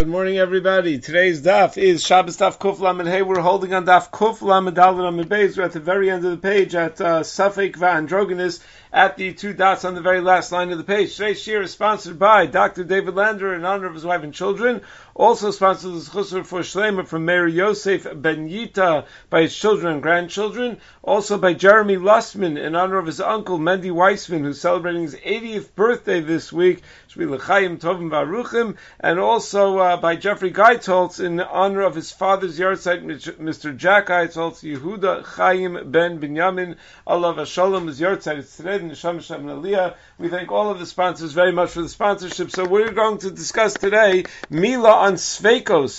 Good morning, everybody. Today's daf is Shabbos daf Kuf Lamed Hey. We're holding on daf Kuf Lamed Daled Lamed Beis. We're at the very end of the page at Safek Va'androginus at the two dots on the very last line of the page. Today's shir is sponsored by Dr. David Lander in honor of his wife and children. Also sponsored is Chusur for Shlema from Meir Yosef Ben Yita by his children and grandchildren. Also by Jeremy Lustman in honor of his uncle Mendy Weissman, who's celebrating his 80th birthday this week. Shvi L'chaim Tovim V'Aruchim. And also by Jeffrey Geitholtz in honor of his father's yahrzeit, Mr. Jack Geitholtz, Yehuda Chaim Ben Binyamin Alav Hashalom. His yahrzeit is today, the Neshama Shem Aliyah. We thank all of the sponsors very much for the sponsorship. So we're going to discuss today Mila on Sveikos,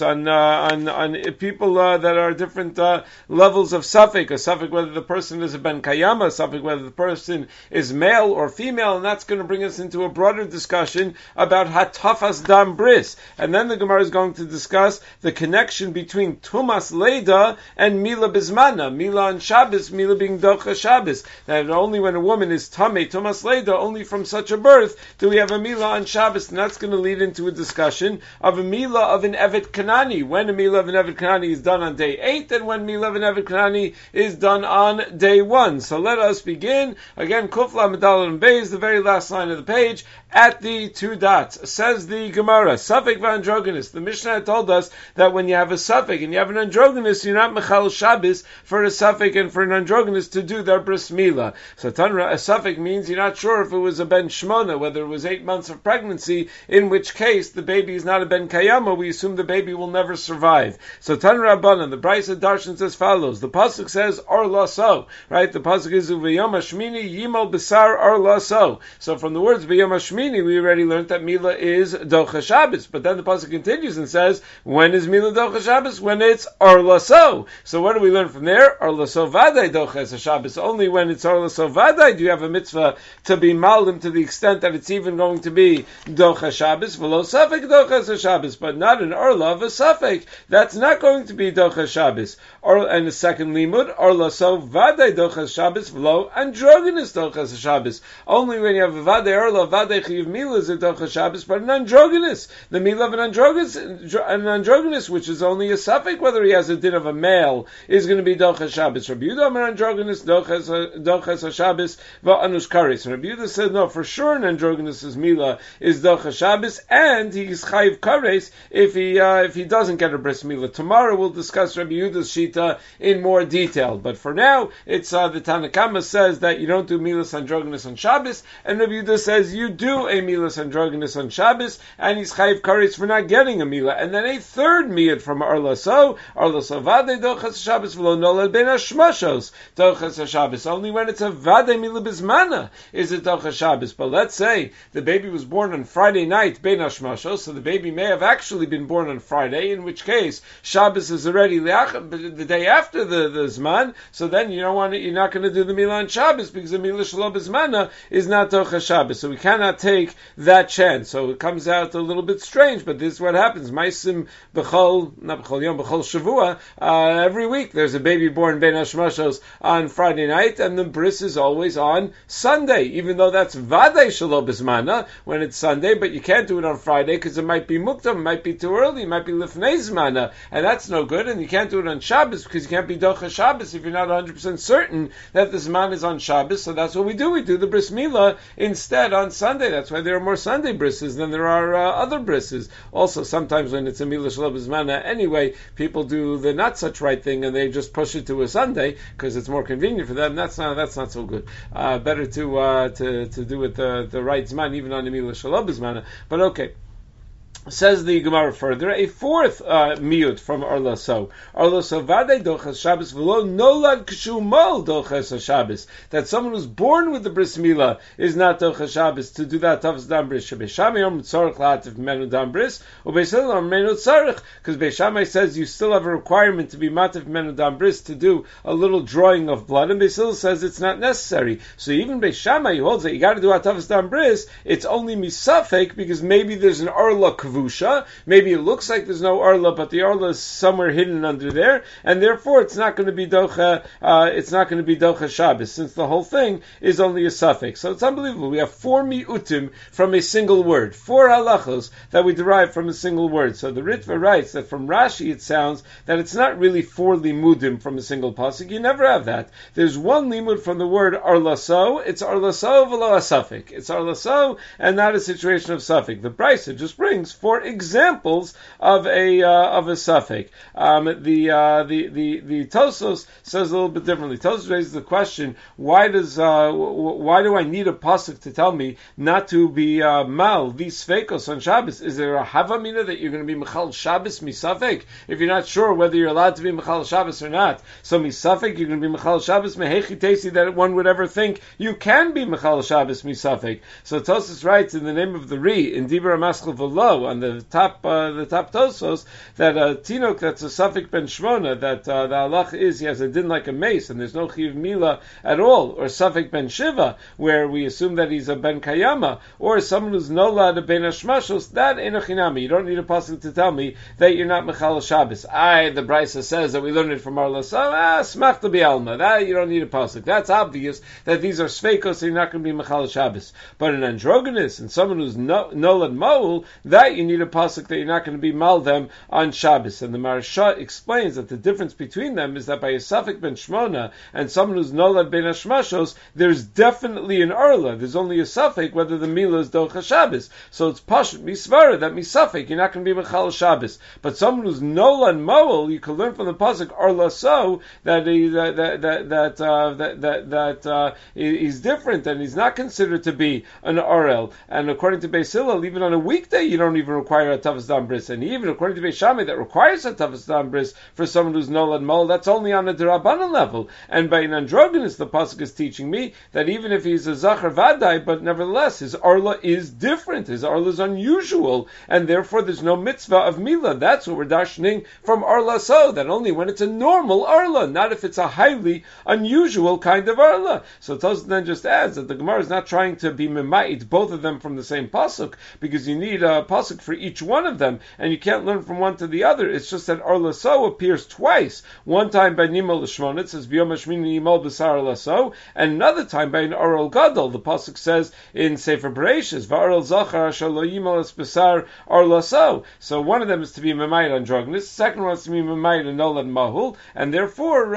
on people that are different levels of suffix. A suffix whether the person is a Ben Kayama, a suffix whether the person is male or female, and that's going to bring us into a broader discussion about Hatafas Dam Bris. And then the Gemara is going to discuss the connection between Tumas Leda and Mila Bismana, Mila on Shabbos, Mila being Docha Shabbos. That only when a woman is Tameh, Tumas Leda, only from such a birth do we have a Mila on Shabbos, and that's going to lead into a discussion of a Mila of an Evet Kanani, when a Mila of an Evet Kanani is done on day 8, and when Mila of an Evet Kanani is done on day 1. So let us begin. Again, Kuf Lamed Daled and Beis, the very last line of the page, at the two dots. Says the Gemara, Safek V'Androginus. The Mishnah told us that when you have a Safek and you have an androgynous, you're not Mechal Shabbos for a Safek and for an androgynous to do their bris Mila. So Tanra, a Safek means you're not sure if it was a Ben Shmona, whether it was 8 months of pregnancy, in which case the baby is not a Ben Kayama, we assume the baby will never survive. So Tanra Rabbanan, the Brisa Darshan as follows. The Pasuk says, Ar Laso, right? The Pasuk is Uvayom Hashmini Yimal Besar Ar Laso. So from the words Vayom Hashmini, we already learned that Mila is Docha Shabbos. But then the Pasuk continues and says, when is Mila Docha Shabbos? When it's Ar Laso. So what do we learn from there? Ar Laso Vadai Docha Shabbos. Only when it's Ar Laso Vadai do you have a mitzvah to be maldim to the extent that it's even going to be Docha Shabbos. V'lo Safek Docha Shabbos. But not an Arla of a Safek. That's not going to be Docha Shabbos. And the second limud, Ar Laso Vadai Docha Shabbos. V'lo Androgynous Docha Shabbos. Only when you have a Vadai Arla, Vadai Chiv Mila is a Docha Shabbos, but an androgynous. The Mila of an androgynous, which is only a Safek, whether he has a din of a male, is going to be Docha Shabbos. Rabbi Yehuda Amar androgynous, Docha Shabbos, Va'anus Karis. Rabbi Yehuda said, no, for sure an androgynous' Mila is Docha Shabbos, and he's Chayiv Kares if he doesn't get a bris Mila. Tomorrow we'll discuss Rabbi Yehuda's Shita in more detail, but for now, it's the Tanakama says that you don't do Milas androgynous on Shabbos, and Rabbi Yehuda says you do a Milas androgynous on Shabbos, and he's Chayiv Kares for not getting a Mila. And then a third miyad from Arlaso Vade Dochas Shabbos V'lo Nolad Ben Hashmashos Dochas Shabbos. Only when it's a Vade Mila Bismana is it Dochas Shabbos. But let's say the baby was born on Friday night Ben Hashmashos, so the baby may have actually been born on Friday, in which case Shabbos is already the day after the Zman, so then you're not going to do the Mila on Shabbos because the Mila Shalom Bismana is not Dochas Shabbos. So we cannot take that chance. So it comes out a little bit strange, but this is what happens. Maisim not B'chol Yom, B'chol Shavua. Every week there's a baby born Ben Hashmashos on Friday night, and the bris is always on Sunday, even though that's Vadei Shalom Bismana when it's Sunday, but you can't do it on Friday because it might be Muktam, it might be too early, it might be Lifnei Zmana, and that's no good, and you can't do it on Shabbos because you can't be Docha Shabbos if you're not 100% certain that the Zman is on Shabbos, so that's what we do. We do the bris Mila instead on Sunday. That's why there are more Sunday brises than there are other brises. Also, sometimes when it's a Mila Shalom Bismana anyway, people do the not such right thing and they just push it to a Sunday because it's more convenient for them. That's not so good. Better to do it the right Zman, even on the Mila Shalom Bismana. But okay. Says the Gemara further, a fourth miyut from Arlaso. Arlaso Vadei Dochas Shabbos V'lo Nolad Kshumal Dochas Shabbos. That someone who's born with the bris Mila is not Dochas Shabbos to do that Tavs Dam Bris. Beishamai Yom Tzarech La'atif Menu Dam Bris, or Beisil Yom Menu Tzarech, because Beishamai says you still have a requirement to be Matif Menu Dam Bris to do a little drawing of blood, and Beisil says it's not necessary. So even Beishamai holds that you got to do a Tavs Dam Bris, it's only misafek because maybe there's an Arla Kvar kavusha. Maybe it looks like there's no arla, but the arla is somewhere hidden under there, and therefore it's not going to be docha. It's not going to be docha Shabbos, since the whole thing is only a suffix. So it's unbelievable. We have 4 mi'utim from a single word, 4 halachos that we derive from a single word. So the Ritva writes that from Rashi it sounds that it's not really 4 limudim from a single pasuk. You never have that. There's 1 limud from the word arlaso. It's arlaso v'lo a suffix. It's arlaso and not a situation of suffix. The Brisa just brings 4 examples of a suffix. The Tosos says a little bit differently. Tosos raises the question: why do I need a pasuk to tell me not to be mal these sveikos on Shabbos? Is there a havamina that you're going to be mechal Shabbos misafek if you're not sure whether you're allowed to be mechal Shabbos or not? So misafek you're going to be mechal Shabbos mehechi tesi that one would ever think you can be mechal Shabbos misafek. So Tosos writes in the name of the Ri in Dibur Maskal V'lo on the top Tosos that tinok that's a suffix ben shmona that the halach is he has a din like a mace and there's no chiv mila at all, or suffix ben shiva where we assume that he's a ben kayama, or someone who's nolad a ben ashmashos, that ain't a chinami. You don't need a pasuk to tell me that you're not mechal Shabbos. The Brisa says that we learned it from our lasam. Smach to be alma. That you don't need a pasuk. That's obvious that these are sveikos, so you're not going to be mechal Shabbos. But an androgynous and someone who's nolad moul, that you need a pasuk that you're not going to be mal them on Shabbos. And the Maharsha explains that the difference between them is that by a suffix ben shmona and someone who's nolad ben ashmashos, there's definitely an arla. There's only a suffix whether the mila is docha Shabbos. So it's pashut misvara that misafik you're not going to be mechal Shabbos. But someone who's nolad moel, you can learn from the pasuk arla so that he's different and he's not considered to be an arel. And according to Beis Hillel, even on a weekday you don't even require a tavas dam bris. And even according to Beis Shammai, that requires a tavas dam bris for someone who's nolad moel, that's only on a derabanan level. And by an androgynous, the pasuk is teaching me that even if he's a zachar vadai, but nevertheless his arla is different. His arla is unusual, and therefore there's no mitzvah of mila. That's what we're darshaning from arla so, that only when it's a normal arla, not if it's a highly unusual kind of arla. So Tosfos then just adds that the Gemara is not trying to be memait both of them from the same pasuk, because you need a pasuk for each one of them, and you can't learn from one to the other. It's just that arla so appears twice. One time by Nimol L'Shmon, it says B'yom Hashmini Nimol B'sar Laso, and another time by an Aral Gadol. The pasuk says in Sefer Bereshis, V'aral Zachar Asher Lo Yimol Es B'sar Arlaso. So one of them is to be Memayit androgynous, the second one is to be Memayit and Nolad Mahul, and therefore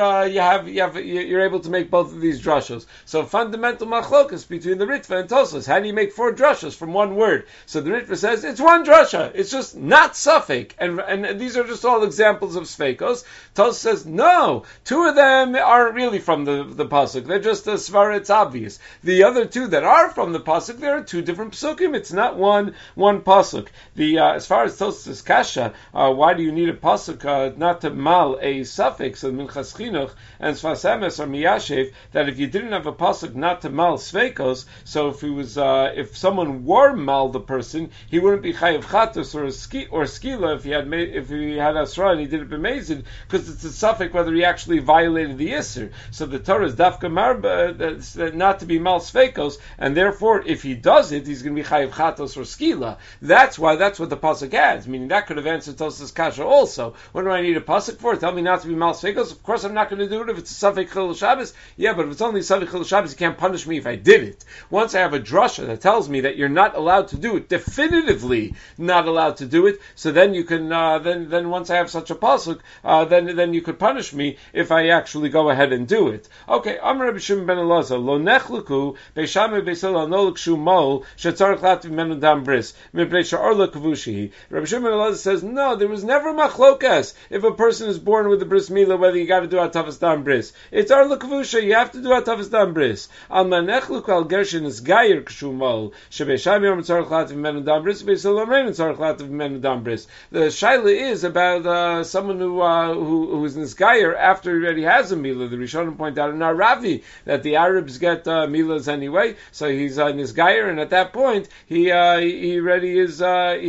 you're able to make both of these drashos. So fundamental machlokas between the Ritva and Tosfos. How do you make 4 drashos from one word? So the Ritva says it's one drasha. It's just not suffix, and these are just all examples of sveikos. Tosfos says no. 2 of them aren't really from the pasuk. They're just a svara. It's obvious. The other 2 that are from the pasuk, there are 2 different psukim. It's not one pasuk. As far as Tosfos kasha, why do you need a pasuk not to mal a suffix of minchas chinuch and sfas emes or miyashev? That if you didn't have a pasuk not to mal sveikos, so if someone were mal the person, he wouldn't be chayiv chatos or skila if he had asra and he did it b'mezid, because it's a suffix whether he actually violated the Isser. So the Torah is dafka marba not to be mal sveikos, and therefore if he does it, he's going to be chayiv chatos or skila. That's what the pasuk adds. Meaning that could have answered Tosfos kasha also. What do I need a pasuk for? Tell me not to be mal sveikos. Of course I'm not going to do it if it's a suffix chilul Shabbos. Yeah, but if it's only suffix chilul Shabbos, you can't punish me if I did it. Once I have a drasha that tells me that you're not allowed to do it, definitively not allowed to do it, so then you can then once I have such a pasuk, then you could punish me if I actually go ahead and do it. Okay, Amar Rabbi Shimon ben Elazar, lo nechluku Beis Shammai Beis Hillel no l'kshu mol shetzarich lativ menu dam bris mipnei she'arla kavushihi. Rabbi Shimon ben Elazar says no, there was never machlokas if a person is born with a bris milah whether you got to do atavas dam bris. It's arla kavusha, you have to do atavas dam bris. Al manechluku al gershin is gayer kshu mol shebeis Shammai yom tzarich lativ menu dam bris Beis Hillel rein tzarich lativ menu dam bris. The shaila is about someone who is nisgayer after he already has a milah. The Rishonim point out in our Ravi that the Arabs get milahs anyway, so he's nisgayer, and at that point he already has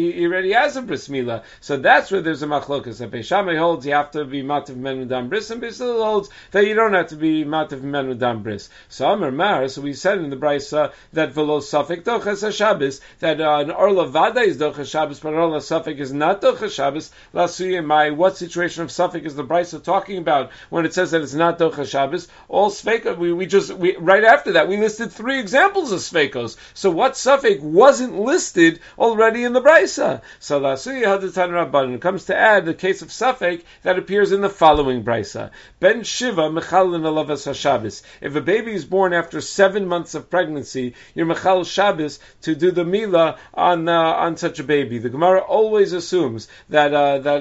a bris milah. So that's where there's a machlokas. If Beis Shammai holds you have to be mativ menu dam bris, and Beis Hillel holds that you don't have to be mativ menu dam bris. So Amar Mar, so we said in the Brisa that velo suffik dochas Shabbos that an arla vada is dochas docha Shabbos, but all safek is not docha Shabbos. Lasuye mai. What situation of safek is the Brisa talking about when it says that it's not docha Shabbos? All sveikos. We right after that we listed 3 examples of sveikos. So what safek wasn't listed already in the Brisa? So lasuye hadatan rabban. It comes to add the case of safek that appears in the following Brisa. Ben Shiva mechalin alavas haShabbos. If a baby is born after 7 months of pregnancy, you're mechal Shabbos to do the milah on such a baby. The Gemara always assumes that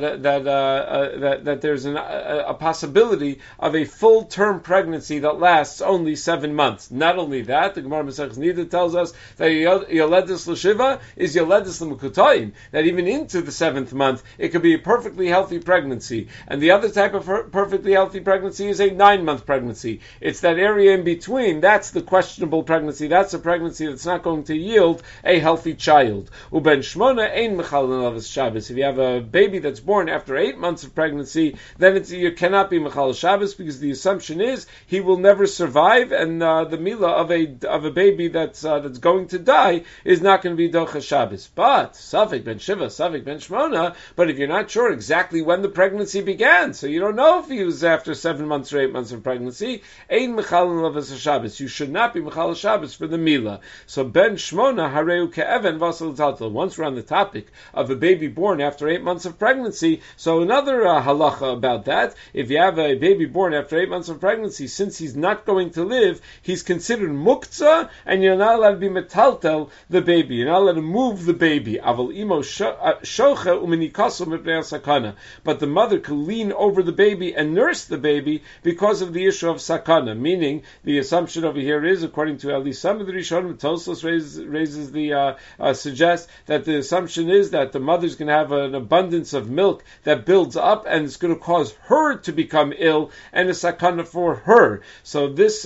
there's a possibility of a full term pregnancy that lasts only 7 months. Not only that, the Gemara Masechus Nida tells us that yoledus l'shiva is yoledus l'mekutayim. That even into the 7th month, it could be a perfectly healthy pregnancy. And the other type of perfectly healthy pregnancy is a 9-month pregnancy. It's that area in between. That's the questionable pregnancy. That's a pregnancy that's not going to yield a healthy child. Uben shmona ein mechal alavas Shabbos. If you have a baby that's born after 8 months of pregnancy, then you cannot be mechal Shabbos, because the assumption is he will never survive, and the milah of a baby that's going to die is not going to be docha Shabbos. But safek ben shiva, safek ben shmona. But if you're not sure exactly when the pregnancy began, so you don't know if he was after 7 months or 8 months of pregnancy, ein mechal alavas Shabbos. You should not be mechal Shabbos for the milah. So ben shmona hareu ke'even vasal taltal. Once we're on the topic of a baby born after 8 months of pregnancy, so another halacha about that: if you have a baby born after 8 months of pregnancy, since he's not going to live, he's considered muktzah, and you're not allowed to be metaltel the baby. You're not allowed to move the baby. Aval imo shocha uminikaso mipnei sakana. But the mother can lean over the baby and nurse the baby because of the issue of sakana. Meaning, the assumption over here is, according to at least some of the Rishonim, Tosfos raises the suggests that the assumption is that the mother's going to have an abundance of milk that builds up, and it's going to cause her to become ill, and a sakana for her. So this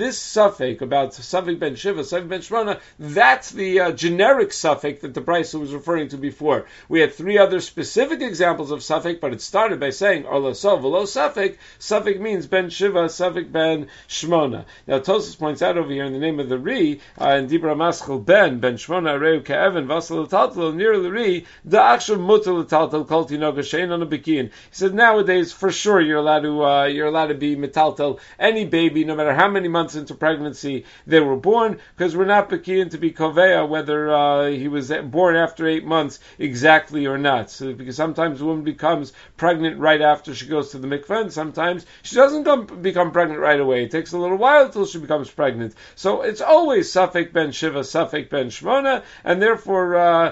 safek about safek ben shiva, safek ben shmona, that's the generic safek that the Brisa was referring to before. We had 3 other specific examples of safek, but it started by saying arla so v'lo safek. Safek means ben shiva, safek ben shmona. Now Tosfos points out over here in the name of the Ri, in Dibra Maschel ben shmona areu ke'even vasal l'taltal near the Ri da'achshav mutal l'taltal kol tinoga shein on a bikin. He said nowadays for sure you're allowed to be metaltal any baby, no matter how many months into pregnancy they were born, because we're not bikin to be koveya whether he was born after 8 months exactly or not. So, because sometimes a woman becomes pregnant right after she goes to the mikveh, and sometimes she doesn't become pregnant right away. It takes a little while till she becomes pregnant. So it's always safek ben shiva, safek ben shmona, and therefore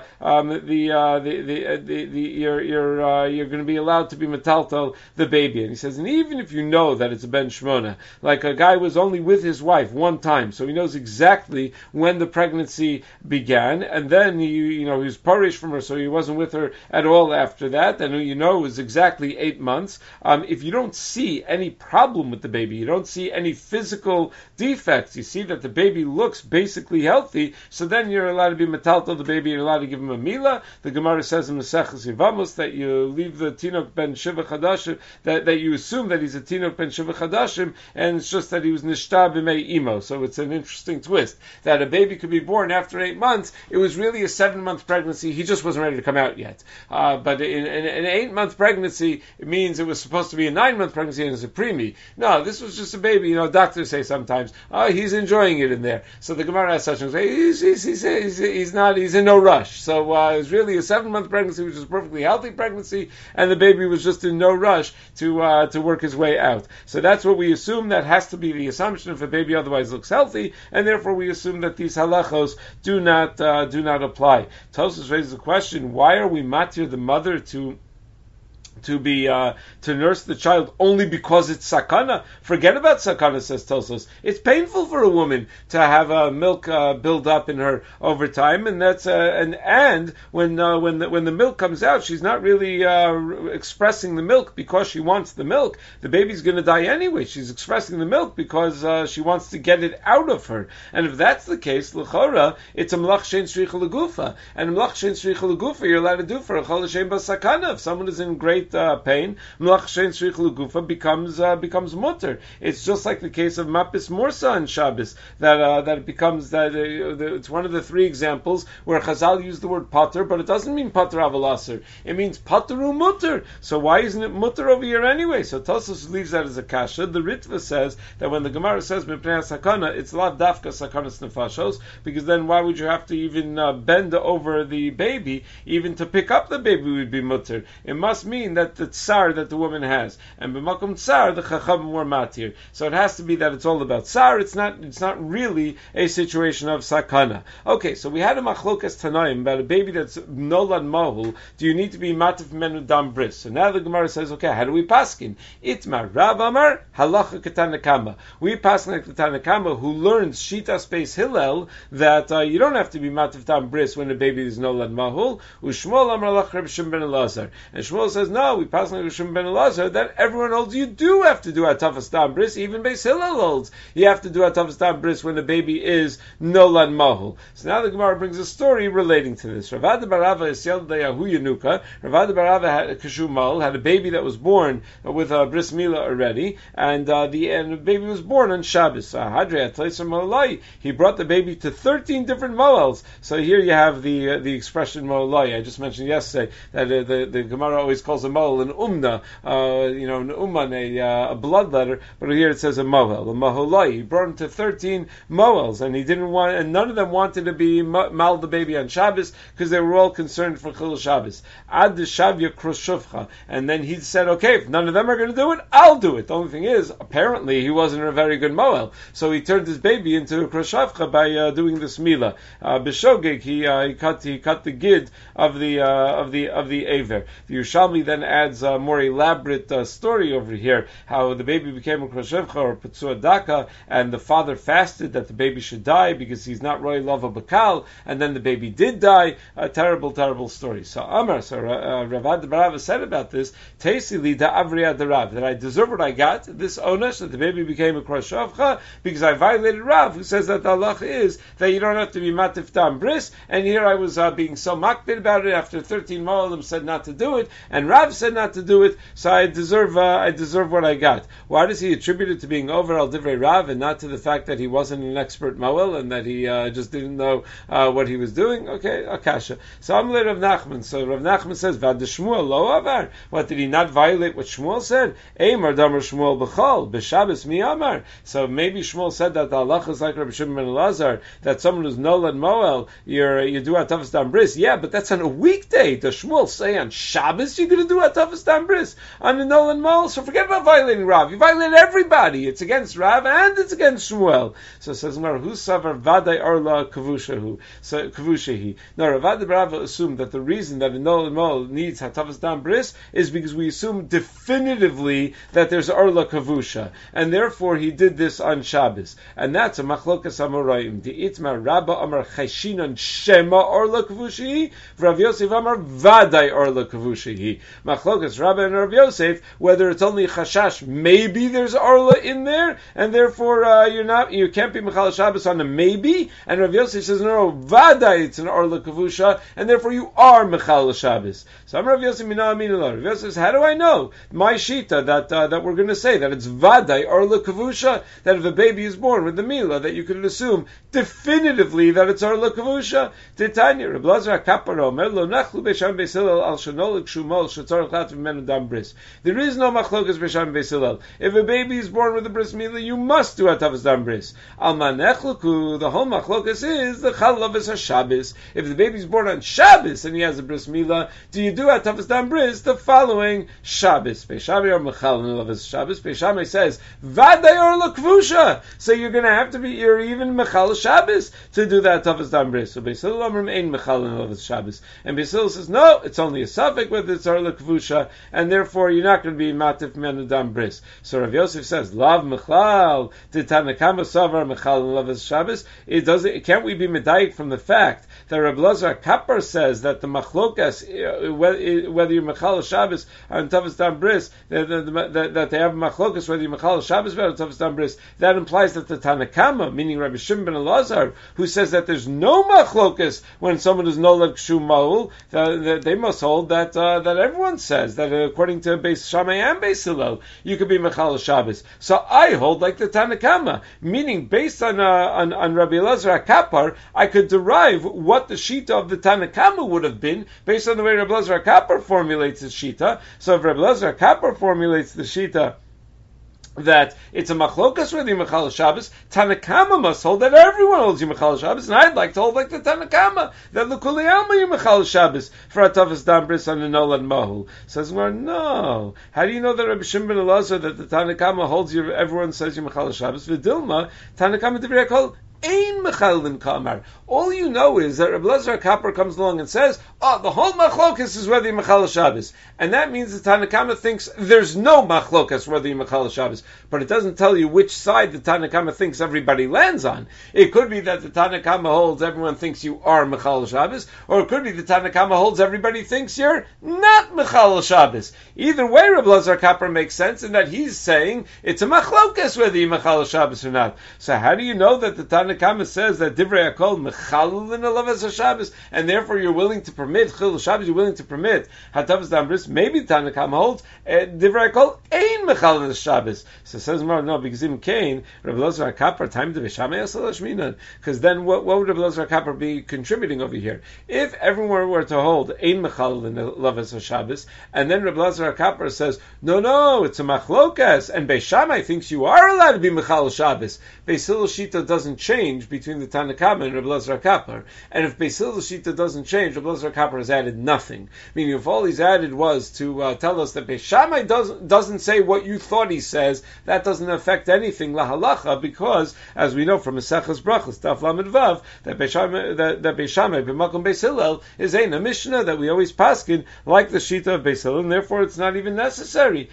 you're going to be allowed to be metaltal the baby. And he says, and even if you know that it's a ben shmona, like a guy was only with his wife one time, so he knows exactly when the pregnancy began, and then he was parish from her, so he wasn't with her at all after that, and it was exactly 8 months. If you don't see any problem with the baby, you don't see any physical defects, you see that the baby looks basically healthy, so then you're allowed to be metaltal the baby, you're allowed to give him a milah. The Gemara says in Maseches Yevamos that you leave the tinok ben shiva chadashim, that you assume that he's a tinok ben shiva chadashim, and it's just that he was nishta b'mei imo. So it's an interesting twist that a baby could be born after 8 months. It was really a 7-month pregnancy. He just wasn't ready to come out yet. But in an 8-month pregnancy, it means it was supposed to be a 9-month pregnancy and it's a preemie. No, this was just a baby. Doctors say sometimes, he's enjoying it in there. So the Gemara has such and say he's in no rush. So it was really a 7-month pregnancy, which was a perfectly healthy pregnancy, and the baby was just in no rush to work his way out. So that's what we assume. That has to be the assumption if a baby otherwise looks healthy, and therefore we assume that these halachos do not apply. Tosfos raises the question: why are we matir the mother to nurse the child only because it's sakana? Forget about sakana, says Tosfos. It's painful for a woman to have milk build up in her over time, and that's and when the milk comes out, she's not really expressing the milk because she wants the milk. The baby's going to die anyway. She's expressing the milk because she wants to get it out of her. And if that's the case, l'chora, it's a melach shein shricha legufa, and a melach shein shricha legufa you're allowed to do for a chol hashem basakana. If someone is in great great pain, Melach shein tzrich l'gufa becomes mutter. It's just like the case of Mapis Morsa on Shabbos, that it becomes it's one of the three examples where Chazal used the word pater, but it doesn't mean pater avalaser. It means pateru mutter. So why isn't it mutter over here anyway? So Tosfos leaves that as a kasha. The Ritva says that when the Gemara says mipnei sakana, it's lav dafka sakanas nefashos, because then why would you have to even bend over the baby, even to pick up the baby would be mutter? It must mean that the tsar that the woman has, and b'makom tsar the chacham were matir. So it has to be that it's all about tsar. It's not really a situation of sakana. Okay, so we had a machlokas tanaim about a baby that's nolad mahul. Do you need to be matif menu dam bris? So now the Gemara says, okay, how do we paskin? Itmar Rav Amar halacha ketanakama. We paskin like the Tanakama who learns shita space Hillel that you don't have to be matif dam bris when the baby is nolad mahul. Ushmol Amar lach Reb Shimon ben Elazar. And Shmuel says, no, we paskin like Reb Shimon ben Elazar that everyone holds you do have to do atafas dam bris. Even Beis Hillel holds you have to do atafas dam bris when the baby is nolad mahul. So now the Gemara brings a story relating to this. Ravad Barava is Yel Dayahu Yanuka. Ravad Barava had a kashumal, had a baby that was born with a bris milah already, and the baby was born on Shabbos. He brought the baby to 13 different moels. So here you have the expression moelai. I just mentioned yesterday that the Gemara always calls a moel an umna, an umman, a blood letter, but here it says a moel, a moholai. He brought him to 13 moels, and he didn't want, and none of them wanted to be mal the baby on Shabbos because they were all concerned for Chil Shabbos. Ad Shavya Krushuvcha, and then he said, okay, if none of them are going to do it, I'll do it. The only thing is, apparently he wasn't a very good moel, so he turned his baby into a Krushuvcha by doing this mila. B'shogeg, he cut the gid of the aver. The Yerushalmi then adds a more elaborate story over here, how the baby became a Krushuvcha or Putzua Daka, and the father fasted that the baby should die because he's not Roy Lava Bakal, and then the baby did die. A terrible, terrible story. So Amar, Ravad Barava said about this, Teisili da Avriya da Rav, that I deserve what I got, this onesh, that the baby became a Kroshavcha, because I violated Rav, who says that the halach is that you don't have to be matif dam bris, and here I was being so makbid about it after 13 moelim said not to do it, and Rav said not to do it, so I deserve what I got. Why does he attribute it to being over al divrei Rav and not to the fact that he wasn't an expert moel and that he just didn't know what he was doing? Okay, akasha. So I'm Rav Nachman. So Rav Nachman says, "Vad Shmuel lo avar." What, did he not violate what Shmuel said? Eimar damar Shmuel b'chol b'Shabbos mi amar. So maybe Shmuel said that the halacha is like Rabbi Shimon ben Elazar, that someone who's nolad moel, you do atavas dam bris. Yeah, but that's on a weekday. Does Shmuel say on Shabbos you're going to do atavas dam bris on the nolad moel? So forget about violating Rav. You violate everybody. It's against Rav and it's against Shmuel. So it says, "Who savar vaday arla kavushahu." So kavushahi. Now Ravad Barava assumed that the reason that a nolad moel needs hatavas dam bris is because we assume definitively that there's arla kavusha, and therefore he did this on Shabbos, and that's a machlokas amoraim. The itmar Rabba amar chayshinan shema arla kavushahi, Rav Yosef amar vaday arla kavushahi. Machlokas Rabba and Rav Yosef whether it's only chashash, maybe there's arla in there, and therefore you can't be mechal Shabbos on a maybe, and Rav Yosef says no, vaday it's an arla kavusha, and therefore you are mechal Shabbos. So I'm Rav Yosef mina aminullah. Rav Yosef says, how do I know my shita that we're going to say that it's vaday arla kavusha, that if a baby is born with the mila, that you can assume definitively that it's arla kavusha? Titania Reb Lazar Kaparo Merlo Nachlu Beisham Beis Hillel Al Shanolik Shumol Shetzarich Lat V'Menu Dam Bris. There is no machlokas Beisham Beis Hillel. If a baby is born with a bris mila, you must do atavas dam bris. Al Manechluku, the whole machlokas is the chalav is Shabbos. If the baby is born on Shabbos and he has a bris mila, do you do atavas dam bris the following Shabbos? Beishamai or mechal nelavas Shabbos. Beishamai says vaday or lakvusha. So you're going to have to be even mechal Shabbos to do that atavas dam bris. So Beis Hillel amrim ein mechal nelavas Shabbos, and Beis Hillel says no, it's only a suffix whether it's or lakvusha, and therefore you're not going to be matif menu dam bris. So Rav Yosef says lav mechal titanakama savar mechal nelavas Shabbos. Can't we be medayik from the fact that Reb Lazar Kapar says that the machlokas, whether you're mechal Shabbos on Tavas Dam Bris, that they have machlokas whether you're mechal Shabbos or Tavas Dam Bris, that implies that the Tanakama, meaning Rabbi Shimon ben Elazar, who says that there's no machlokas when someone is nolad kshu maul, that they must hold that everyone everyone says that according to Beis Shammai and Beis Hillel, you could be Mechal Shabbos. So I hold like the Tanna Kama, meaning based on Rabbi Elazar HaKapar, I could derive what the Shita of the Tanna Kama would have been based on the way Rabbi Elazar HaKapar formulates his Shita. So if Rabbi Elazar HaKapar formulates the Shita that it's a machlokas whether you mechal Shabbos, Tanakama must hold that everyone holds you mechal Shabbos, and I'd like to hold like the Tanakama that l'kuli alma you mechal Shabbos for atavas dam bris on the nolad mahul. Says no. How do you know that Rabbi Shimon ben Elazar that the Tanakama holds you? Everyone says you mechal Shabbos. V'dilma Tanakama divrei kol ein mechalin kamar. All you know is that Rabbi Elazar HaKapar comes along and says, the whole machlokas is whether you mechal Shabbos. And that means the Tanakama thinks there's no machlokas whether you mechal Shabbos. But it doesn't tell you which side the Tanakama thinks everybody lands on. It could be that the Tanakama holds everyone thinks you are mechal Shabbos, or it could be the Tanakama holds everybody thinks you're not mechal Shabbos. Either way, Rabbi Elazar HaKapar makes sense in that he's saying it's a machlokas whether you mechal Shabbos or not. So how do you know that the Tanakama says that divrei hakol mechalin alavas Shabbos, and therefore you're willing to permit chil Shabbos, you're willing to permit hatavas dambris? Maybe the Tanakama holds divrei hakol ein mechalin Shabbos. So it says no, because even Cain, Rabbi Elazar HaKapar time to Veshamay Asalashminan. Because then what would Rabbi Elazar HaKapar be contributing over here? If everyone were to hold ein mechalin alavas Shabbos, and then Rabbi Elazar HaKapar says no, it's a machlokas, and Beis Shammai thinks you are allowed to be mechal Shabbos. Beis Hillel Shita doesn't change between the Tanakama and Rabbi Elazar HaKapar. And if Beis Hillel Shita doesn't change, Rabbi Elazar HaKapar has added nothing. Meaning, if all he's added was to tell us that Beis Shammai doesn't say what you thought he says, that doesn't affect anything lahalacha, because, as we know from Maseches Brachos, Daf Lamed Vav, that Beis Shammai b'makom Beis Hillel is a Mishnah that we always paskin like the Shita of Beis Hillel, and therefore it's not even necessary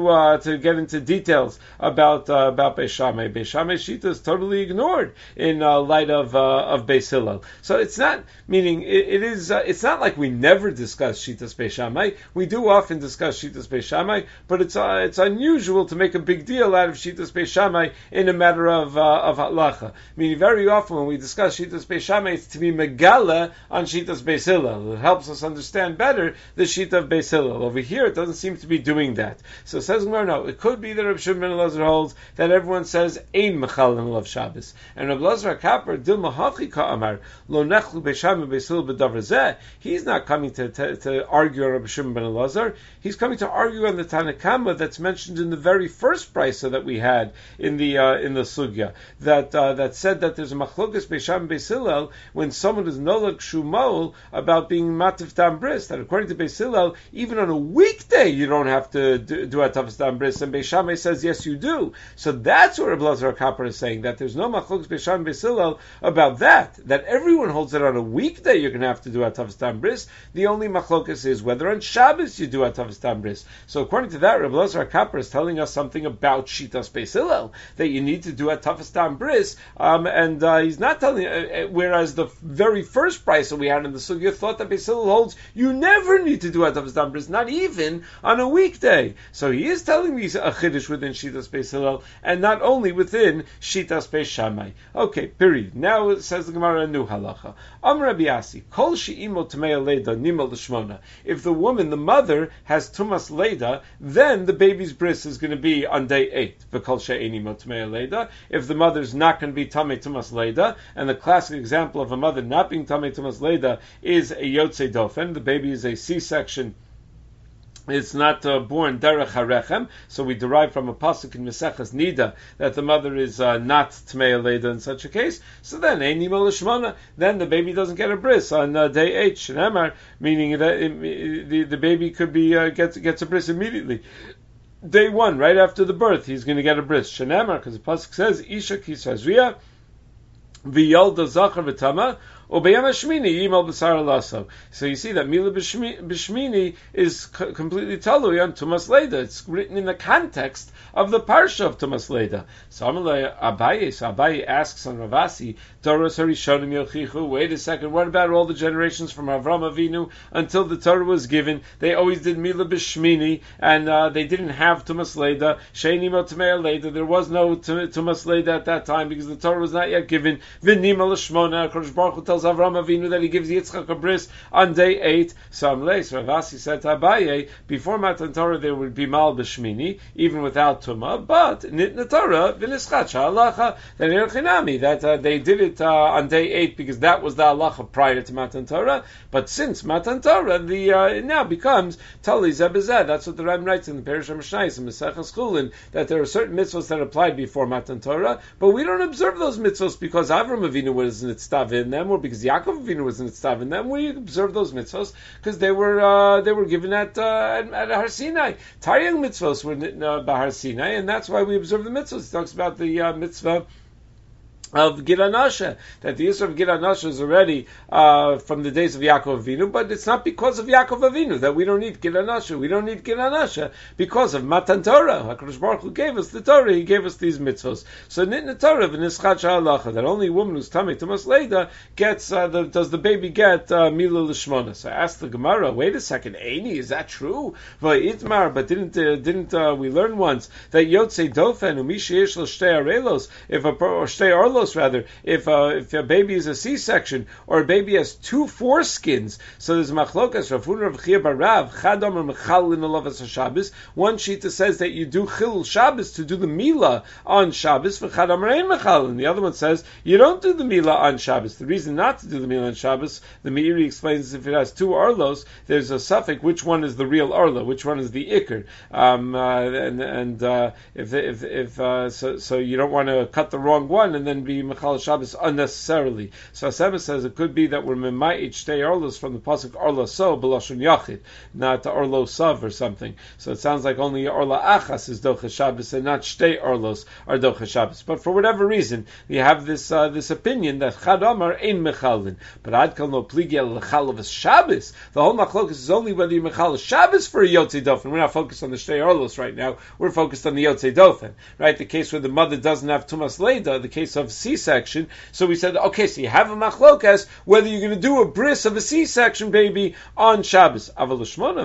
to get into details about Beis Shammai. Beis Shammai Shita is totally ignored in light of Beis Hillel. So it's not, meaning it's not like we never discuss Shitas Beis Shammai. We do often discuss Shitas Beis Shammai, but it's unusual to make a big deal out of Shitas Beis Shammai in a matter of halacha. Meaning very often when we discuss Shitas Beis Shammai, it's to be megala on Shitas Beis Hillel. It helps us understand better the Shita of Beis Hillel. Over here, it doesn't seem to be doing that. So it says no, it could be that Rabbi Shimon ben Elazar holds that everyone says ein mechal in love Shabbos, and Rabbi Elazar HaKapar dilma hachi ka'amar lo nechlu Beis Shammai Beis Hillel b'davar zeh. He's not coming to argue on Rabbi Shimon ben Elazar. He's coming to argue on the Tanakama that's mentioned in the very first brisa that we had in the sugya that said that there's a machlokas Beis Shammai Beis Hillel when someone is nolag shumol about being mativ tam bris. That according to Beis Hillel, even on a weekday you don't have to do atavas tam bris, and Beis Shammai says yes you do. So that's what Rabbi Elazar HaKapar is saying, that there's no machlokas Beis Shammai Beis Hillel about that everyone holds that on a weekday you're going to have to do atavas tam bris. The only machlokas is whether on Shabbos you do atavas tam bris. So according to that, Rabbi Elazar HaKapar is telling us something about Shitas Beis Hillel, that you need to do atavas tam bris, and he's not telling. Whereas the very first price that we had in the sugya thought that Beis Hillel holds you never need to do atavas tam bris, not even on a weekday. So he is telling me a chiddush within Shitas Beis Hillel, and not only within Shitas Beis Shammai. Okay, period. Now it says the Gemara a new halacha. Amar Rabbi Yasi, kol she'imo tamei leida nima l'shmona. If the woman, the mother, has tumas leida, then the baby's bris is going to be on day 8. V'kol she'enimo tamei leida. If the mother's not going to be tamei tumas leida, and the classic example of a mother not being tamei tumas leida is a yotzei dofen, the baby is a C-section. It's not born derech harechem, so we derive from a pasuk in Maseches Nida that the mother is not tmei leida in such a case. So then, eini l'shmona, then the baby doesn't get a bris on day 8. Shneimar, meaning that the baby could be gets a bris immediately. Day 1, right after the birth, he's going to get a bris. Shneimar, because the pasuk says isha kisazriya v'yolda zachar v'tama. So you see that Mila B'Shmini is completely talui on Tumas Leida. It's written in the context of the Parsha of Tumas Leida. So Abaye asks on Ravasi, Doros Harishonim Yochichu, wait a second, what about all the generations from Avram Avinu until the Torah was given? They always did Mila B'Shmini, and they didn't have Tumas Leida. Sheini Motamei Leida, there was no Tumas Leida at that time because the Torah was not yet given. V'nima L'Shmona, Kodesh Baruch Hu tells tells Avram Avinu that he gives Yitzchak a bris on day 8. So Rav Asi said to Abaye, before Matan Torah there would be Mal B'Shmini, even without Tumah, but Nitna Torah v'nischat halacha that they did it on day 8 because that was the halacha prior to Matan Torah. But since Matan Torah, it now becomes Tali Zebezeh. That's what the Ram writes in the Perish HaMishnayos in Maseches Chulin, that there are certain mitzvahs that applied before Matan Torah, but we don't observe those mitzvahs because Avram Avinu was nitztav in them, or because Yaakov Avinu was nitztav in them. We observe those mitzvahs because they were given at Har Sinai. Taryag mitzvahs were by Har Sinai, and that's why we observe the mitzvahs. He talks about the mitzvah of Gid Anasha, that the Yisra of Gid Anasha is already from the days of Yaakov Avinu, but it's not because of Yaakov Avinu that we don't need Gid Anasha. We don't need Gid Anasha because of Matan Torah. HaKadosh Baruch Hu gave us the Torah, He gave us these mitzvos. So Nitna Torah v'nischat halacha, that only a woman who's tamei tumas leida gets, does the baby get Mila Lishmona. So I asked the Gemara, wait a second, Eini, is that true? Itmar, but didn't we learn once that Yotzei Dofen, Umishi Yesh Lo Shtei Arelos, or Shtei Arlos, rather, if a baby is a C-section or a baby has 2 foreskins, so there's machlokas Rav Huna Rav Chia bar Rav Chad Omer Mechal in Alavas Shabbos. One shita says that you do Chilul Shabbos to do the Mila on Shabbos for Chad Omer Ein Mechal, and the other one says you don't do the Mila on Shabbos. The reason not to do the Mila on Shabbos, the Meiri explains, if it has 2 arlos, there's a suffix which one is the real arla, which one is the ikr, so you don't want to cut the wrong one and then be Mechal Shabbos unnecessarily. So Asema says it could be that we're mema'it shtei arlos from the pasuk arla so b'lashon yachid, not arlo sav or something. So it sounds like only arla achas is docha Shabbos and not shtei arlos are docha Shabbos. But for whatever reason, we have this opinion that Chad Amar ein mechalin, but Ad kal no pligi el lechalavas Shabbos. The whole machlokas is only whether you mechal Shabbos for a yotzei dofen. We're not focused on the shtei arlos right now. We're focused on the yotzei dofen, right? The case where the mother doesn't have tumas leida, the case of C-section. So we said, okay, so you have a machlokas whether you're going to do a bris of a C-section baby on Shabbos. But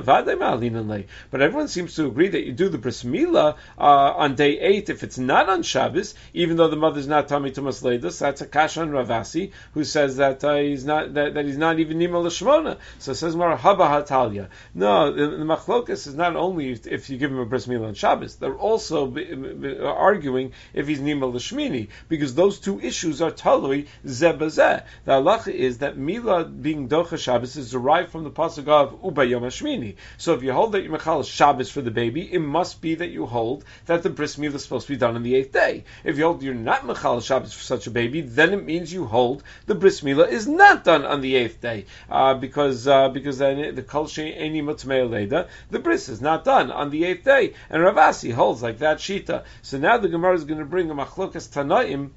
everyone seems to agree that you do the bris milah on day 8 if it's not on Shabbos, even though the mother's not tamei tumas leida. So that's a kasha on Rav Asi, who says that he's not even nima l'shmona. So it says mar haba hatalya. No, the machlokas is not only if you give him a bris milah on Shabbos. They're also arguing if he's nima l'shmini, because those 2 issues are talui zebazeh. The halacha is that Mila being docha Shabbos is derived from the pasuk of Uba Yom Hashmini. So if you hold that you mechal Shabbos for the baby, it must be that you hold that the bris Mila is supposed to be done on the 8th day. If you hold you're not mechal Shabbos for such a baby, then it means you hold the bris Mila is not done on the 8th day, because then the kol she'eni mutmei leida, the bris is not done on the 8th day, and Rav Asi holds like that shita. So now the Gemara is going to bring a machlokas tanaim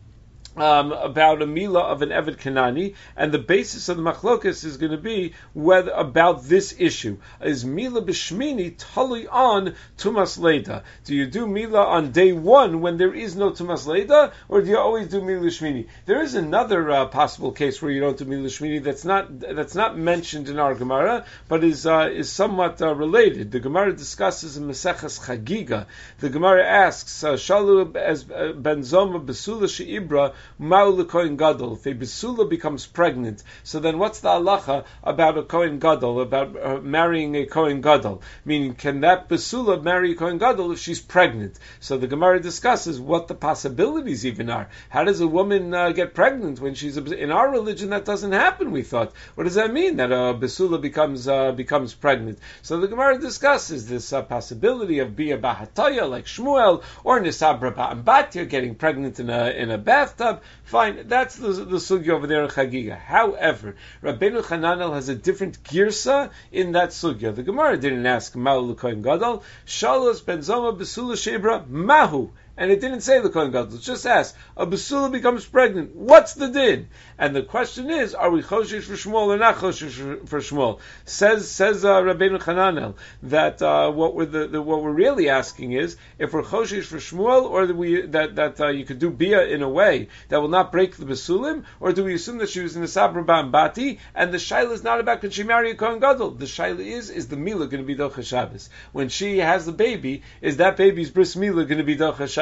about a mila of an Eved Kanani, and the basis of the machlokas is going to be whether about this issue. Is mila b'shmini tali on tumas leida? Do you do mila on day 1 when there is no tumas leida, or do you always do mila shmini? There is another possible case where you don't do mila shmini that's not mentioned in our Gemara, but is somewhat related. The Gemara discusses in Maseches Chagiga. The Gemara asks, Shalu as ben Zoma besula sheibra Ma'u Kohen Gadol. If a Besula becomes pregnant, so then what's the halacha about a Kohen Gadol, about marrying a Kohen Gadol? Meaning, can that Besula marry a Kohen Gadol if she's pregnant? So the Gemara discusses what the possibilities even are. How does a woman get pregnant when she's in our religion? That doesn't happen. We thought. What does that mean that a Besula becomes pregnant? So the Gemara discusses this possibility of Bia Bahataya like Shmuel, or Nisabra Ba'ambatya getting pregnant in a bathtub. Fine, that's the sugya over there in Chagiga. However, Rabbeinu Chananel has a different girsa in that sugya. The Gemara didn't ask Ma'u l'Kohen Gadol, Shalos ben Zoma besula shebra Mahu. And it didn't say the Kohen Gadol. It just asked, a Besula becomes pregnant. What's the din? And the question is, are we choshesh for Shmuel or not choshesh for Shmuel? Says Rabbeinu Chananel that what we're really asking is if we're choshesh for Shmuel, or that you could do bia in a way that will not break the Besulim, or do we assume that she was in the Sabra Ba'ambati and the shaila is not about can she marry a Kohen Gadol? The shaila is the Mila going to be Docha Shabbos? When she has the baby, is that baby's bris Mila going to be Docha Shabbos?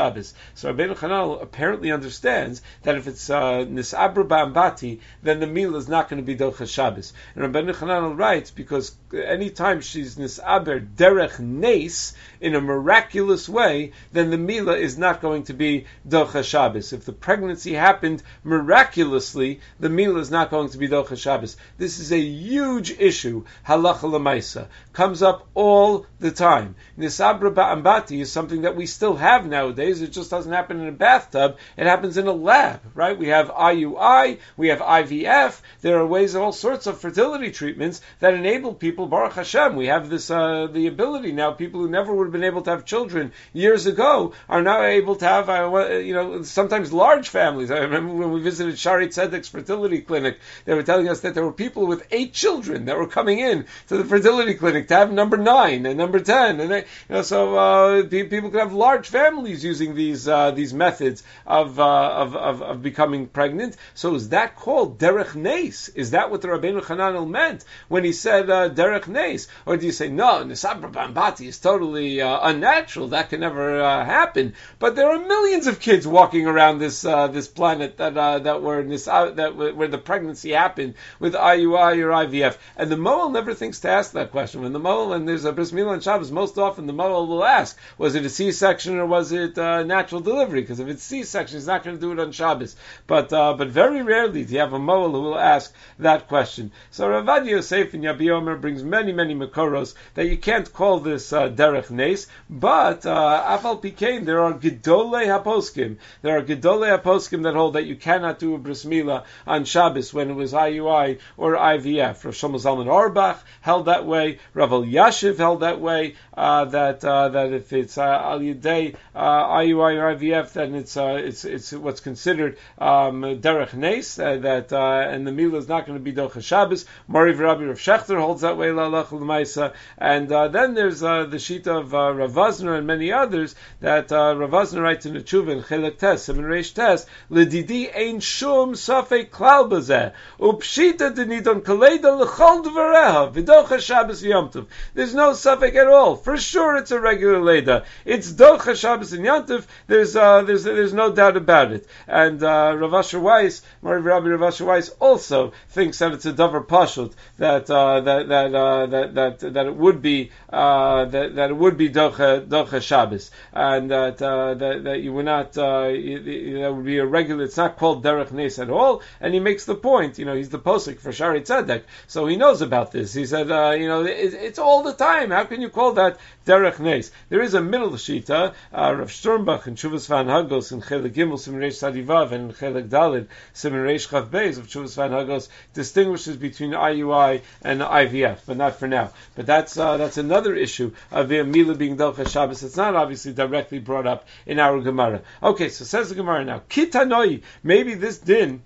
Shabbos. So Rabbeinu Chananel apparently understands that if it's Nisabra Ba'ambati, then the Mila is not going to be Docha Shabbos. And Rabbeinu Chananel writes, because anytime she's Nisaber Derech Nes, in a miraculous way, then the Mila is not going to be Docha Shabbos. If the pregnancy happened miraculously, the Mila is not going to be Docha Shabbos. This is a huge issue. Halacha l'maisa comes up all the time. Nisabra Ba'ambati is something that we still have nowadays. It just doesn't happen in a bathtub. It happens in a lab, right? We have IUI, we have IVF. There are ways, all sorts of fertility treatments that enable people, Baruch Hashem, we have this, the ability now, people who never would have been able to have children years ago are now able to have, sometimes large families. I remember when we visited Shari Tzedek's fertility clinic, they were telling us that there were people with 8 children that were coming in to the fertility clinic to have number 9 and number 10, and so people could have large families using these methods of becoming pregnant. So is that called derech nes? Is that what the Rabbeinu Chananel meant when he said derech nes? Or do you say no, Nisabra Ba'ambati is totally unnatural? That can never happen. But there are millions of kids walking around this planet that were where the pregnancy happened with IUI or IVF, and the Moel never thinks to ask that question. When the Moel, and there's a bris milah on Shabbos, most often the Moel will ask, was it a C-section or was it natural delivery? Because if it's C-section, he's not going to do it on Shabbos. But very rarely do you have a Moel who will ask that question. So Rav Ovadia Yosef in Yabi Omer brings many Makoros that you can't call this derech nes, but Afal Pikein, there are Gedolei HaPoskim. There are Gedolei HaPoskim that hold that you cannot do a bris milah on Shabbos when it was IUI or IVF. Rav Shlomo Zalman Auerbach held that way. Rav Elyashiv held that way. That if it's al yedei IUI or IVF, then it's what's considered derech nes, and the milah is not going to be docha Shabbos. Moriv Rabbi Rav Shechter holds that way, la'alach l'maisa. And then there's the sheet of Rav Vazner and many others that Rav Vazner writes in the Tshuva in Chelek Tes, Siman Reish Tes, l'didi ein shum safek klal bazeh upshita denidon kaleida l'chol dvareha v'docha Shabbos v'yom tov. There's no safek at all. For sure, it's a regular leda. It's docha Shabbos and Yom Tov. There's no doubt about it. And Rav Asher Weiss, Rabbi Rav Asher Weiss, also thinks that it's a davar pashut that it would be that it would be docha Shabbos, and that you would not that would be a regular. It's not called derech nes at all. And he makes the point. He's the posik for Shari Tzedek, so he knows about this. He said, it's all the time. How can you call that derech nes? There is a middle shita. Rav Sturmbach and Shuvas Van Hagos and Chelek Gimel Siman Reish Sadivav and Chelek Dalid Siman Reish Chav Beis of Shuvas Van Hagos distinguishes between IUI and IVF, but not for now. But that's another issue of the Mila being Docha Shabbos. It's not obviously directly brought up in our Gemara. Okay, so says the Gemara now, Kitanoi, maybe this din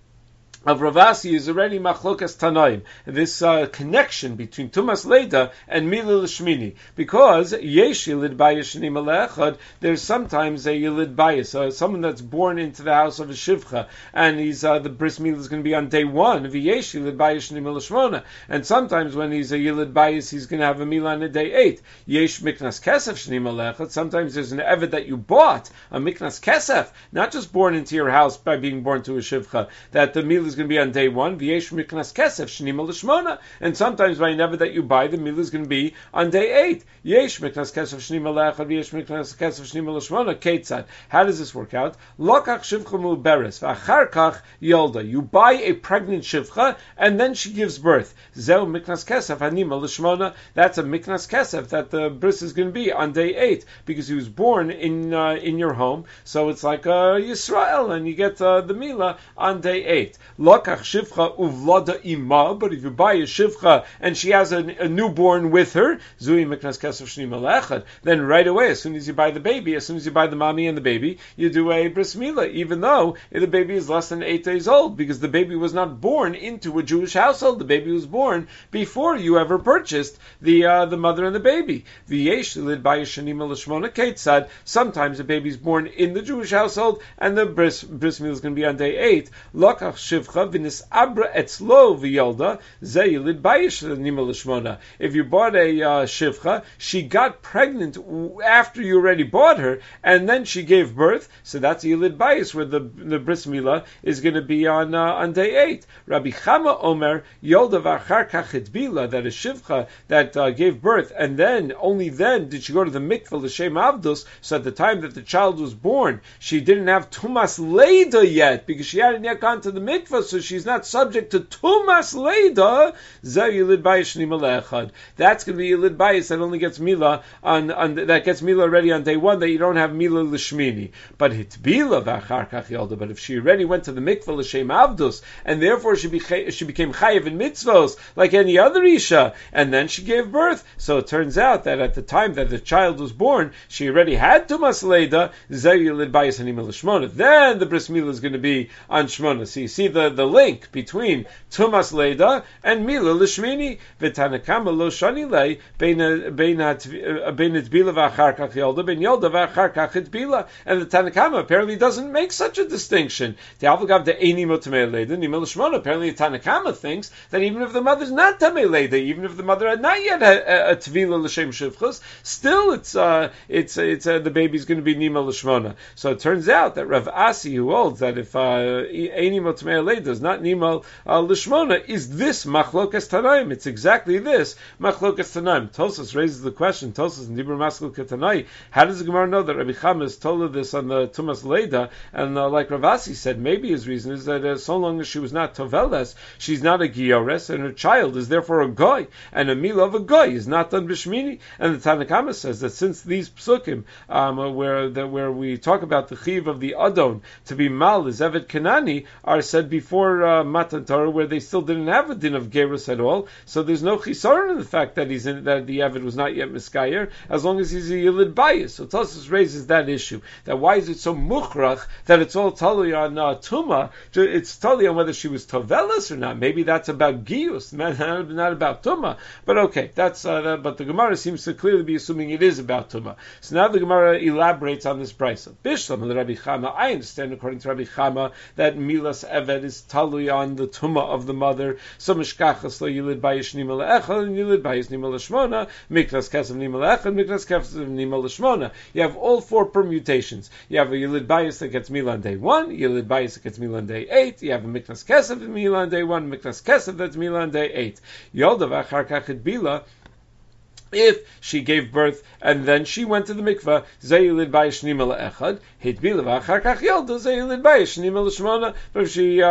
of Rav Asi is already machlokas tanaim. This connection between Tumas Leda and Mila L'Shmini, because yesh yilid bayis sheni malechad. There's sometimes a yilid bayis, someone that's born into the house of a shivcha, and he's the bris milah is going to be on day 1. V'yesh yilid bayis sheni malashmona, and sometimes when he's a yilid bayis, he's going to have a milah on day 8. Yesh miknas kesef sheni malechad. Sometimes there's an eved that you bought, a miknas kesef, not just born into your house by being born to a shivcha, that the milah is going to be on day 1, v'yesh miknas kesef shnima l'shmona, and sometimes by never that you buy, the milah is going to be on day 8. Yesh miknas kesef shnima l'echad, v'yesh miknas kesef shnima l'shmona. Ketzad. How does this work out? Lokach shivcha mu'beres v'achar kach yolda. You buy a pregnant shivcha and then she gives birth. Zeu miknas kesef hanima l'shmona. That's a miknas kesef that the bris is going to be on day 8 because he was born in your home. So it's like Yisrael, and you get the milah on day 8. Lokach shivcha uvlada ima, but if you buy a shivcha and she has a newborn with her, zui miknas kesef shnima l'echad, then right away, as soon as you buy the baby, as soon as you buy the mommy and the baby, you do a bris milah, even though the baby is less than 8 days old, because the baby was not born into a Jewish household. The baby was born before you ever purchased the mother and the baby. V'yesh lid bayis shenima l'shmona ketzad. Sometimes the baby's born in the Jewish household, and the bris milah is going to be on day 8. Lokach shivcha shivcha v'nis abra etzlo v'yolda ze yilid bayish nima l'shmona. If you bought a shivcha, she got pregnant after you already bought her, and then she gave birth, so that's a yilid bayis, where the bris milah is going to be on day 8. Rabbi Chama Omer yolda v'achar kach hitbila, that a shivcha that gave birth, and then only then did she go to the mikveh l'shem avdus. So at the time that the child was born, she didn't have tumas leida yet because she hadn't yet gone to the mikveh, so she's not subject to tumas leida. Zeh yilid bayis nima le'echad. That's going to be yilid bayis that only gets milah on that gets milah already on day 1, that you don't have milah l'shmini. But hitbila v'achar kach yolda. But if she already went to the mikveh l'shem avdus, and therefore she became chayiv in mitzvos like any other isha, and then she gave birth. So it turns out that at the time that the child was born, she already had tumas leida. Zeh yilid bayis hanima l'shmona. Then the bris milah is going to be on shmona. So you see the link between tumas leida and milah l'shmini. V'tanakama lo shani lei bein hitbila v'achar kach yolda bein yolda v'achar kach hitbila. And the Tanakama apparently doesn't make such a distinction. The Avagav the Eini Motamei Leida, Nima L'Shmona. Apparently the Tanakama thinks that even if the mother's not Tamei Leida, even if the mother had not yet a Tvila L'Shem Shivchus, still it's the baby's going to be Nima L'Shmona. So it turns out that Rav Asi, who holds that if Eini Motamei Leida is not Nima L'Shmona, is this Machlokas Tanaim? It's exactly this Machlokas Tanaim. Tosas raises the question. Tosas in Dibur Maskul Ketanai. How does the Gemara know that Rabbi Chama is told this on the Tumas Leida? And like Ravasi said, maybe his reason is that so long as she was not Toveles, she's not a Giores, and her child is therefore a Goy, and a Milah of a Goy is not done Bishmini. And the Tanakama says that since these psukim, where we talk about the Chiv of the Adon to be Mal, is Evet Kanani, are said before Matan Torah, where they still didn't have a din of Gerus at all, so there's no Chisaron in the fact that that the Evet was not yet Miskayer, as long as he's a Yilid Bayis. So Tosas raises that issue, that why is it so mukhrach that it's all tali on tuma? It's tali on whether she was tovelas or not. Maybe that's about gius, not about tuma. But okay, that's but the Gemara seems to clearly be assuming it is about tuma. So now the Gemara elaborates on this price. Bishlam and Rabbi Chama. I understand according to Rabbi Chama that milas eved is tali on the tuma of the mother. So mishkachas lo yilid bayish nima le'echad and yilid bayis nima l'shmona. Mikras kesav nima le'echad, mikras kesav nima l'shmona. You have all 4 permutations. You have a Yilid Bayis that gets Milah on day 1, Yilid Bayis that gets Milah on day 8, you have a Miknas Kesef Milah on day 1, Miknas Kesef that's Milah on day 8. Yolda v'achar kach hitbila, if she gave birth and then she went to the mikveh, zeyilid bayish nima le'echad, hitbila v'achar kach yolda zeyilid bayish nima l'shmona. But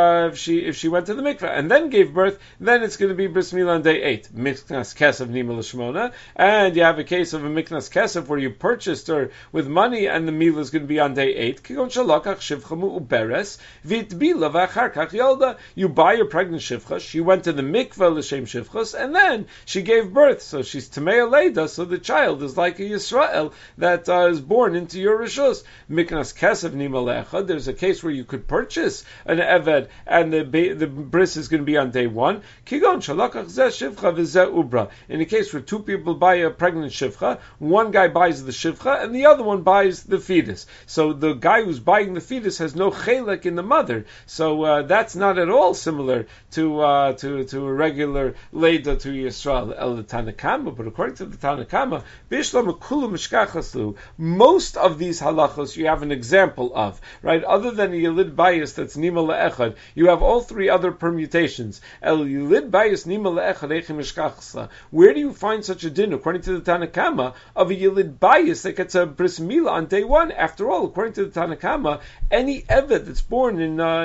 if she went to the mikveh and then gave birth, then it's going to be bris milah on day 8, miknas kesef nima l'shmona. And you have a case of a miknas kesef where you purchased her with money and the milah is going to be on day 8. Kigon shalakach shivcha uberes vitbila v'achar kach yolda. You buy a pregnant shivcha, she went to the mikveh l'shem shivchus, and then she gave birth, so she's tamei leida, so the child is like a Yisrael that is born into your rishus. Miknas kesav nima le'echad. There's a case where you could purchase an eved and the bris is going to be on day 1. Kigon shalakach zeh shivcha v'zeh ubra. In a case where 2 people buy a pregnant shivcha, one guy buys the shivcha and the other one buys the fetus. So the guy who's buying the fetus has no chelek in the mother. So that's not at all similar to a regular leida to Yisrael el Tanakama. But according to the Tanakama, Bishlam Kulu Mishkachaslu, most of these halachos you have an example of, right? Other than a Yilid Bayis that's Nima Le'echad, you have all 3 other permutations. El Yilid Bayis Nima Le'echad Eichim Mishkachasla. Where do you find such a din, according to the Tanakama, of a Yilid Bayis that gets a bris milah on day 1? After all, according to the Tanakama, any eved that's born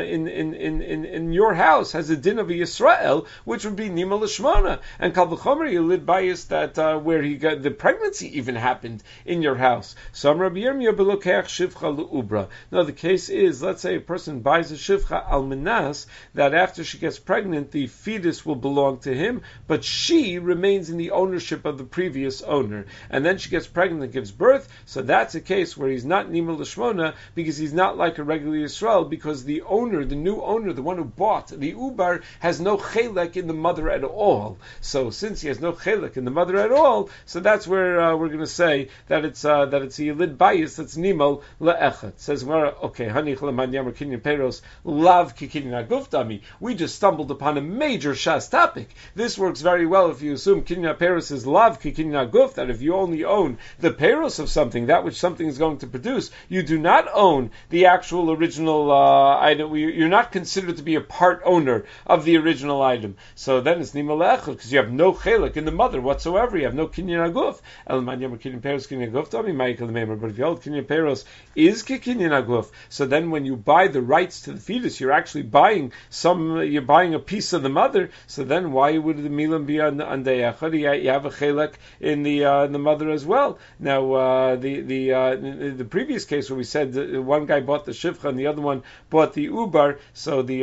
in your house has a din of a Yisrael, which would be Nima L'shmona. And Kal V'chomer Yilid Bayis that where he got the pregnancy even happened in your house. So Rabbi Yirmiyah belokeach shivcha leubra. Now the case is, let's say a person buys a shivcha almanas, that after she gets pregnant, the fetus will belong to him, but she remains in the ownership of the previous owner. And then she gets pregnant and gives birth, so that's a case where he's not Nima L'shmona, because he's not like a regular Yisrael, because the owner, the new owner, the one who bought the ubar, has no chelek in the mother at all. So since he has no chelek in the mother at all, all, so that's where we're going to say that it's a yilid bayis that's nimol le'echad. Says okay, hanich leman yamar kinyan peros lav kikinyan aguf dami. We just stumbled upon a major shas topic. This works very well if you assume kinyan peros is lav kikinyan aguf, that if you only own the peros of something, that which something is going to produce, you do not own the actual original item. You're not considered to be a part owner of the original item. So then it's nimol le'echad, because you have no chelik in the mother whatsoever. You have no kinyan aguf. Elman yamar kinyan peros kinyan aguf dami ma'ikal memer. But if you hold kinyan peros is kinyan aguf, so then when you buy the rights to the fetus, you're actually buying a piece of the mother. So then why would the milam be on deyachad? You have a chelik in the mother as well. Now the previous case where we said that one guy bought the shivcha and the other one bought the ubar, so the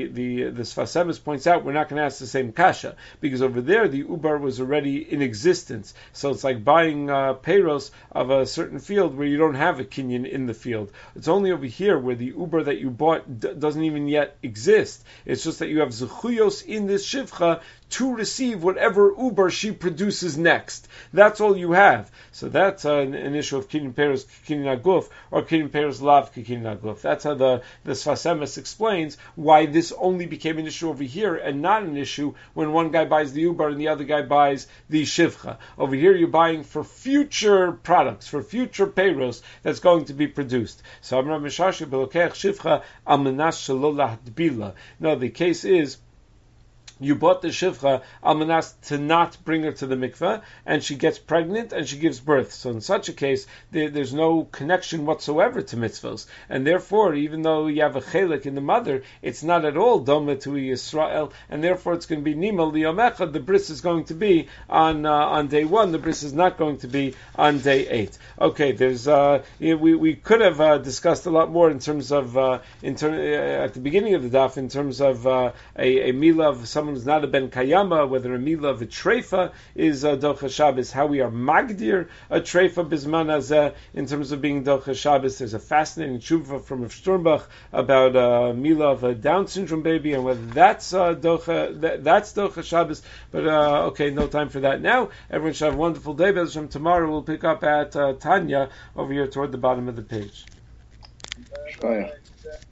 Sfas Emes points out we're not going to ask the same kasha, because over there the ubar was already in existence. So it's like buying peiros of a certain field where you don't have a kinyan in the field. It's only over here where the uber that you bought doesn't even yet exist. It's just that you have zechuyos in this shivcha to receive whatever uber she produces next. That's all you have. So that's an issue of kinyan peros kinyan aguf, or kinyan peros lav kinyan aguf. That's how the Sfas Emes explains why this only became an issue over here and not an issue when one guy buys the uber and the other guy buys the shivcha. Over here you're buying for future products, for future peros that's going to be produced. So Amar Mishashi belokech shivcha almanas shelo lahdbila. No, the case is, you bought the shivcha almanas to not bring her to the mikveh, and she gets pregnant and she gives birth. So in such a case, there's no connection whatsoever to mitzvos, and therefore, even though you have a chelik in the mother, it's not at all doma to Yisrael, and therefore it's going to be nima liyom. The bris is going to be on day 1. The bris is not going to be on day 8. Okay, there's we could have discussed a lot more in terms of at the beginning of the daf, in terms of a milah of someone who's not a ben kayama, whether a milah of a treifa is docha Shabbos, how we are magdir a treifa bisman hazeh in terms of being docha Shabbos. There's a fascinating tshuva from Rav Sternbach about a milah of a Down syndrome baby and whether that's docha Shabbos. But okay, no time for that now. Everyone should have a wonderful day. Bez Hashem, tomorrow we'll pick up at Tanya over here toward the bottom of the page. Oh, yeah.